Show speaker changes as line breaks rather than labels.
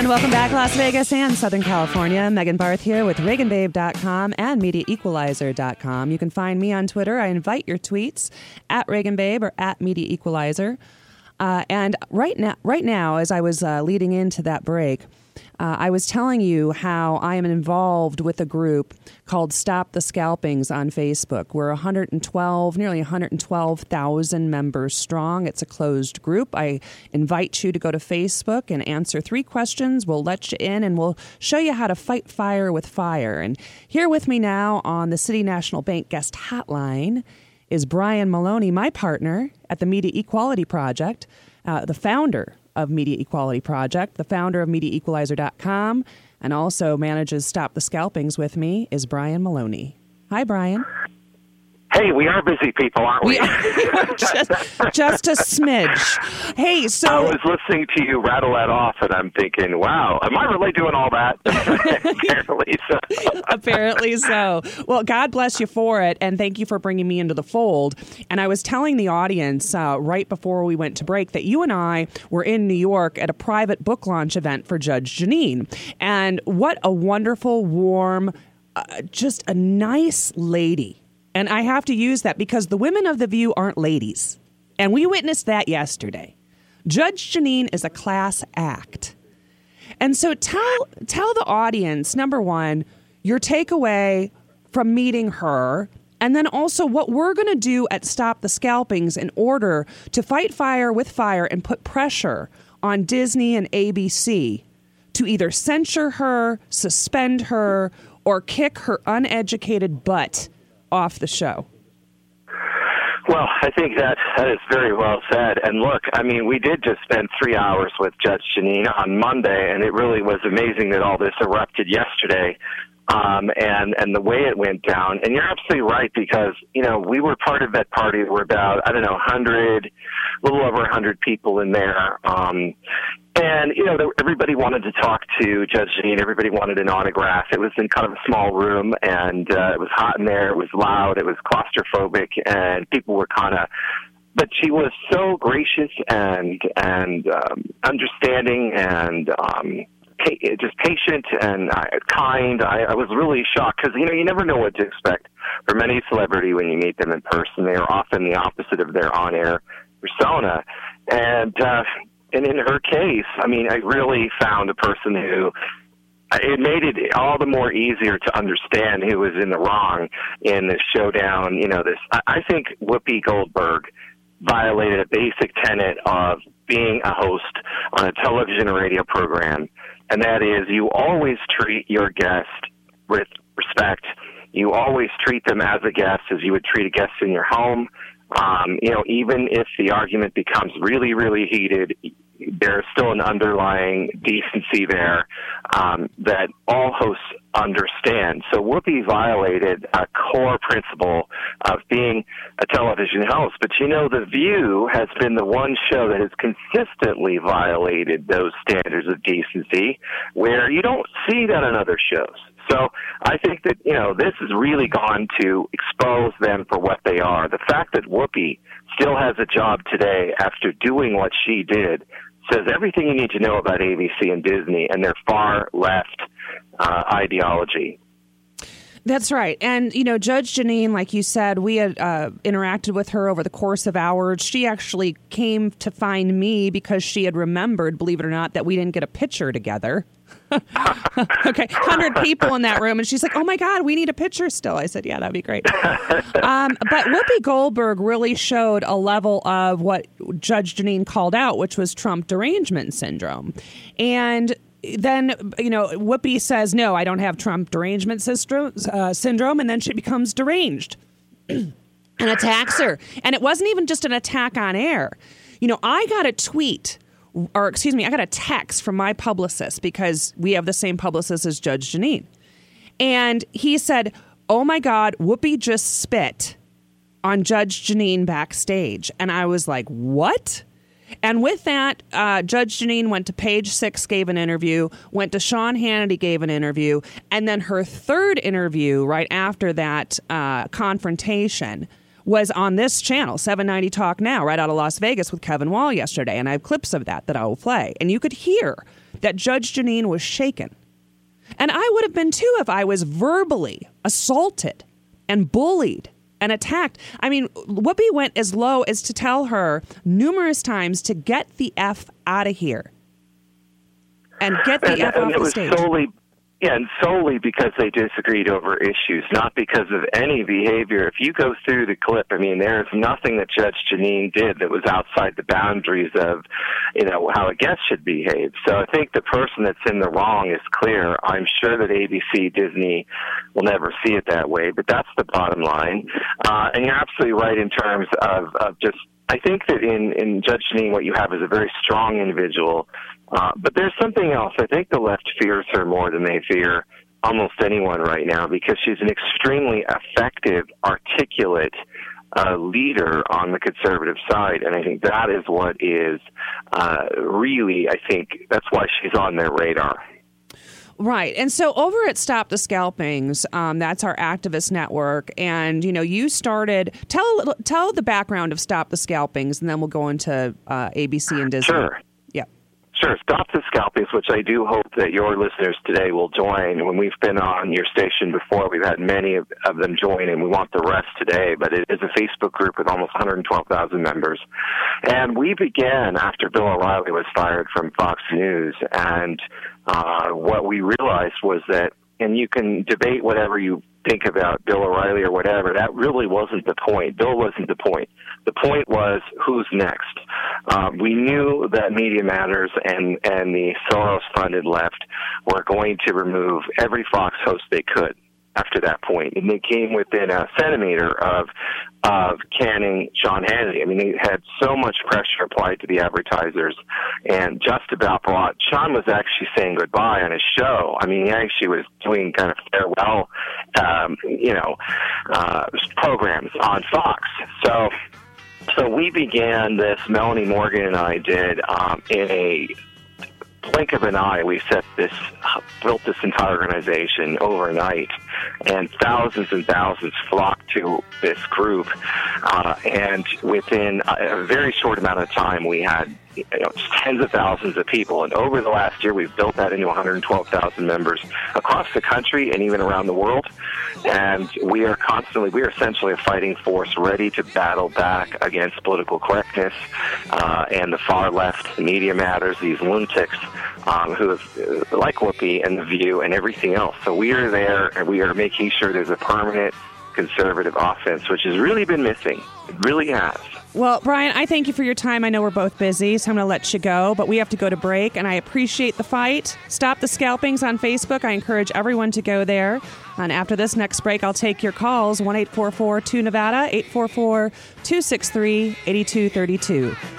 And welcome back, Las Vegas and Southern California. Megan Barth here with ReaganBabe.com and MediaEqualizer.com. You can find me on Twitter. I invite your tweets at ReaganBabe or at MediaEqualizer. And right now, as I was leading into that break, I was telling you how I am involved with a group called Stop the Scalpings on Facebook. We're nearly 112,000 members strong. It's a closed group. I invite you to go to Facebook and answer 3 questions. We'll let you in and we'll show you how to fight fire with fire. And here with me now on the City National Bank guest hotline is Brian Maloney, my partner at the Media Equality Project, the founder of Media Equality Project, the founder of MediaEqualizer.com, and also manages Stop the Scalpings with me is Brian Maloney. Hi, Brian.
Hey, we are busy people, aren't we?
just a smidge. Hey, so
I was listening to you rattle that off, and I'm thinking, wow, am I really doing all that? Apparently so.
Apparently so. Well, God bless you for it, and thank you for bringing me into the fold. And I was telling the audience right before we went to break that you and I were in New York at a private book launch event for Judge Jeanine. And what a wonderful, warm, just a nice lady. And I have to use that because the women of The View aren't ladies. And we witnessed that yesterday. Judge Jeanine is a class act. And so tell the audience, number one, your takeaway from meeting her, and then also what we're going to do at Stop the Scalpings in order to fight fire with fire and put pressure on Disney and ABC to either censure her, suspend her, or kick her uneducated butt off the show.
Well, I think that is very well said. And look, I mean, we did just spend 3 hours with Judge Jeanine on Monday, and it really was amazing that all this erupted yesterday, and the way it went down. And you're absolutely right, because, you know, we were part of that party. There were about, a little over 100 people in there. And, you know, everybody wanted to talk to Judge Jeanine. Everybody wanted an autograph. It was in kind of a small room, and it was hot in there. It was loud. It was claustrophobic, and people were but she was so gracious and understanding and just patient and kind. I was really shocked because, you know, you never know what to expect from any celebrity when you meet them in person. They are often the opposite of their on-air persona. And in her case, I mean, I really found a person who it made it all the more easier to understand who was in the wrong in this showdown. You know, I think Whoopi Goldberg violated a basic tenet of being a host on a television or radio program, and that is you always treat your guest with respect. You always treat them as a guest as you would treat a guest in your home. You know, even if the argument becomes really, really heated, there's still an underlying decency there that all hosts understand. So Whoopi violated a core principle of being a television host. But, you know, The View has been the one show that has consistently violated those standards of decency, where you don't see that on other shows. So I think that, you know, this has really gone to expose them for what they are. The fact that Whoopi still has a job today after doing what she did says everything you need to know about ABC and Disney and their far left ideology.
That's right. And, you know, Judge Jeanine, like you said, we had interacted with her over the course of hours. She actually came to find me because she had remembered, believe it or not, that we didn't get a picture together. Okay, 100 people in that room. And she's like, oh, my God, we need a picture still. I said, yeah, that'd be great. But Whoopi Goldberg really showed a level of what Judge Jeanine called out, which was Trump derangement syndrome. And then, you know, Whoopi says, no, I don't have Trump derangement syndrome. And then she becomes deranged and attacks her. And it wasn't even just an attack on air. You know, I got a text from my publicist, because we have the same publicist as Judge Jeanine. And he said, oh, my God, Whoopi just spit on Judge Jeanine backstage. And I was like, what? And with that, Judge Jeanine went to Page Six, gave an interview, went to Sean Hannity, gave an interview, and then her third interview right after that confrontation was on this channel, 790 Talk Now, right out of Las Vegas with Kevin Wall yesterday. And I have clips of that I will play. And you could hear that Judge Jeanine was shaken. And I would have been too if I was verbally assaulted and bullied and attacked. I mean, Whoopi went as low as to tell her numerous times to get the F out of here and get the F off the stage.
And solely because they disagreed over issues, not because of any behavior. If you go through the clip, I mean, there's nothing that Judge Jeanine did that was outside the boundaries of, how a guest should behave. So I think the person that's in the wrong is clear. I'm sure that ABC, Disney will never see it that way, but that's the bottom line. And you're absolutely right in terms of just, I think that in Judge Jeanine, what you have is a very strong individual. But there's something else. I think the left fears her more than they fear almost anyone right now, because she's an extremely effective, articulate leader on the conservative side. And I think that is what is really, I think that's why she's on their radar.
Right. And so over at Stop the Scalpings, that's our activist network. And, you started, tell the background of Stop the Scalpings, and then we'll go into ABC and Disney.
Sure.
Yeah.
Sure. Stop the Scalpings, which I do hope that your listeners today will join. When we've been on your station before, we've had many of them join, and we want the rest today. But it is a Facebook group with almost 112,000 members. And we began after Bill O'Reilly was fired from Fox News. And what we realized was that, and you can debate whatever you think about Bill O'Reilly or whatever, that really wasn't the point. Bill wasn't the point. The point was, who's next? We knew that Media Matters and the Soros-funded left were going to remove every Fox host they could after that point. And they came within a centimeter of canning Sean Hannity. I mean, they had so much pressure applied to the advertisers and just about brought. Sean was actually saying goodbye on his show. I mean, he actually was doing kind of farewell, programs on Fox. So we began this, Melanie Morgan and I did, in a blink of an eye. We built this entire organization overnight, and thousands flocked to this group. And within a very short amount of time, we had tens of thousands of people. And over the last year, we've built that into 112,000 members across the country and even around the world. And we are essentially a fighting force ready to battle back against political correctness and the far left, Media Matters, these lunatics who have, like Whoopi and The View and everything else. So we are there, and we are making sure there's a permanent conservative offense, which has really been missing. It really has.
Well, Brian, I thank you for your time. I know we're both busy, so I'm going to let you go, but we have to go to break, and I appreciate the fight. Stop the Scalpings on Facebook. I encourage everyone to go there. And after this next break, I'll take your calls, 1-844-2-NEVADA, 844-263-8232.